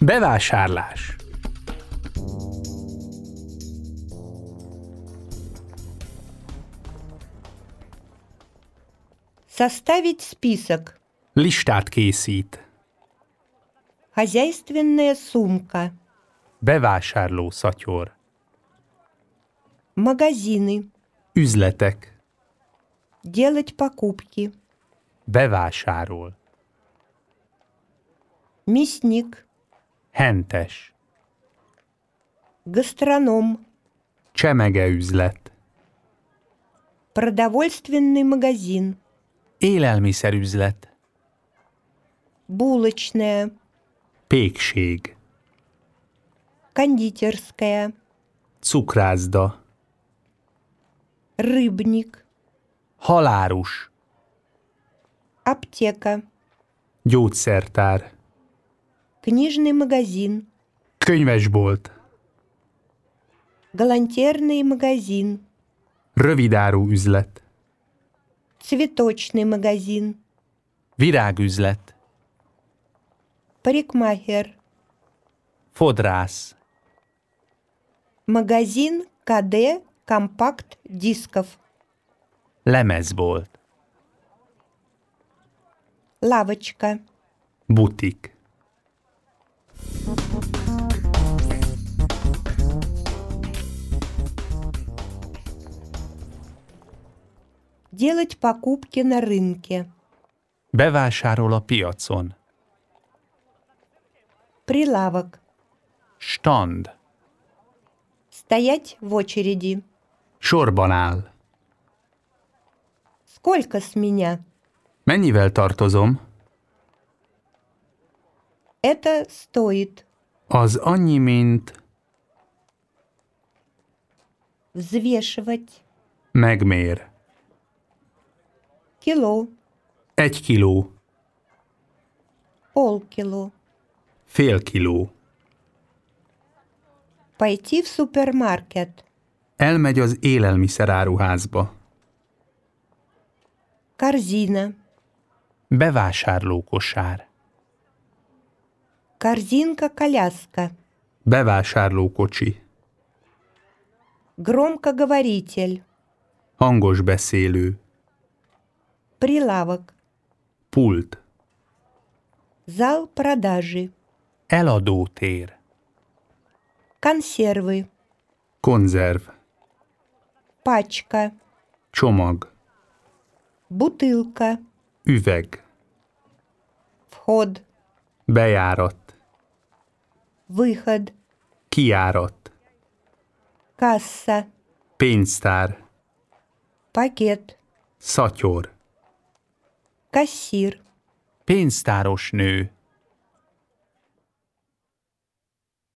Bevásárlás. Составить список. Listát készít. Хозяйственная сумка. Bevásárló szatyor. Магазины. Üzletek. Делать покупки. Bevásárol. Мясник. Hentes. Гастроном. Csemegeüzlet. Продовольственный магазин. Élelmiszerüzlet. Булочная. Pékség. Кондитерская. Cukrászda. Рыбник. Halárus. Аптека. Gyógyszertár. Книжный магазин. Könyvesbolt. Галантерный магазин. Rövidáru üzlet. Цветочный магазин. Virágüzlet. Парикмахер. Fodrász. Магазин КД компакт-дисков. Lemezbolt. Лавочка. Butik. Делать покупки на рынке. Bevásárol a piacon. Прилавок. Stand. Стоять в очереди. Sorban áll. Сколько с меня? Mennyivel tartozom? Это стоит. Az annyi, mint Взвешивать. megmér. Кило. 1 kiló. Полкило. Fél kiló. Пойти в супермаркет. Elmegy az élelmiszeráruházba. Корзина. Bevásárlókosár. Корзинка-коляска. Bevásárlókocsi. Громкоговоритель. Hangos beszélő. Прилавок. Pult. Зал продажи. Eladótér. Консервы. Konzerv. Пачка. Csomag. Бутылка. Üveg. Вход. Bejárat. Выход. Kijárat. Касса. Pénztár. Пакет. Szatyor. Кассир. Pénztáros nő.